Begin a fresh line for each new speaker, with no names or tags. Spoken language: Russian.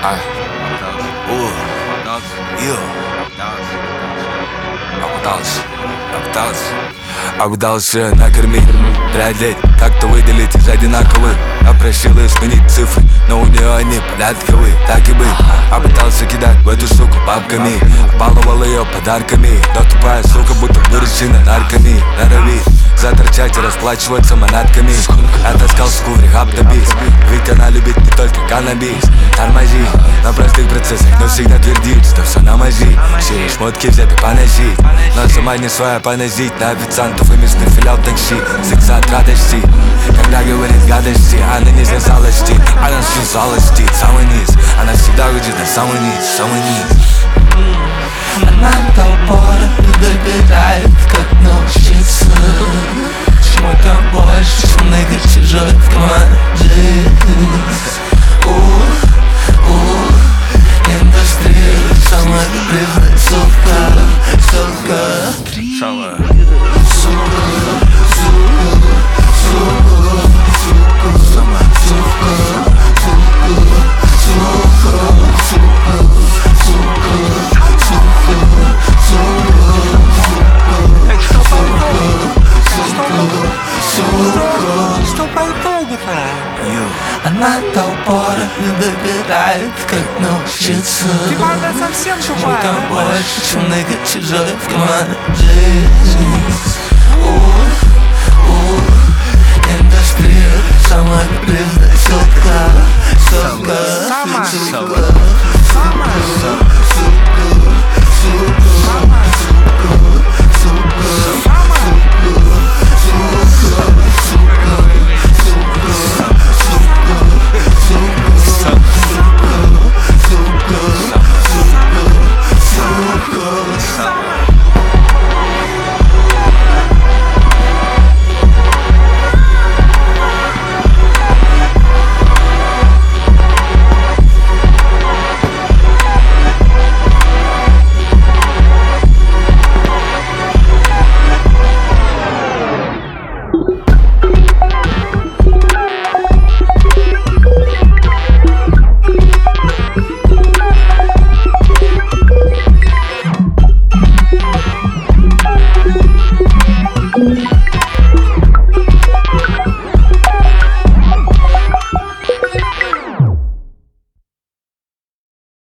I, я пытался накормить, преодолеть, как-то выделить из одинаковых. Я просил ее сменить цифры, но у нее они порядковые. Так и быть, я пытался кидать в эту суку бабками, баловал ее подарками, но тупая сука будто выращена нарками. Норовит заторчать и расплачиваться манатками. Я таскал суку в рехаб добить, ведь она любит не только каннабис. Тормози на простых процессах, но всегда твердит, что все на мази. Все шмотки взяты поносить, но сама не своя поносить. На официантов и местный филиал такси, секса от радости. Когда говорит гадости, она не связалости, она связалости. Самый низ, она всегда уйдет на самый низ, самый низ.
Она толпора добирает, как научиться. Чему-то больше, чем много чужой в команде. Индустрия самая грязная, сука, сука.
Самая
Она толпора не добирает, как научиться. Чему-то больше, чем много чужой в команде.